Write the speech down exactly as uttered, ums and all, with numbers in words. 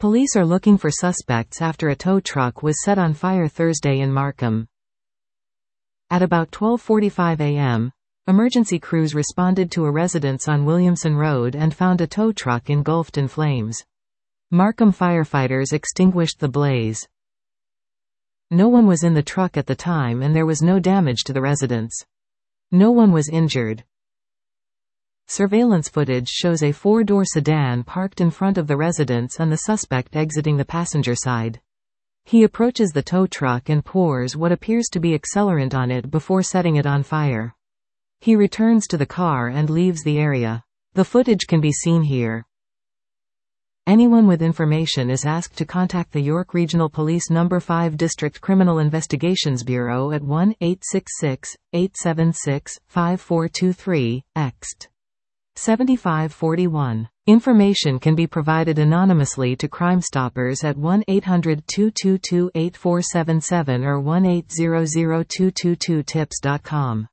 Police are looking for suspects after a tow truck was set on fire Thursday in Markham. At about twelve forty-five a m, emergency crews responded to a residence on Williamson Road and found a tow truck engulfed in flames. Markham firefighters extinguished the blaze. No one was in the truck at the time and there was no damage to the residence. No one was injured. Surveillance footage shows a four-door sedan parked in front of the residence and the suspect exiting the passenger side. He approaches the tow truck and pours what appears to be accelerant on it before setting it on fire. He returns to the car and leaves the area. The footage can be seen here. Anyone with information is asked to contact the York Regional Police Number five District Criminal Investigations Bureau at one eight six six, eight seven six, five four two three, ext. seventy-five forty-one. Information can be provided anonymously to Crime Stoppers at one eight hundred, two two two, eight four seven seven or one eight hundred, two two two, tips dot com.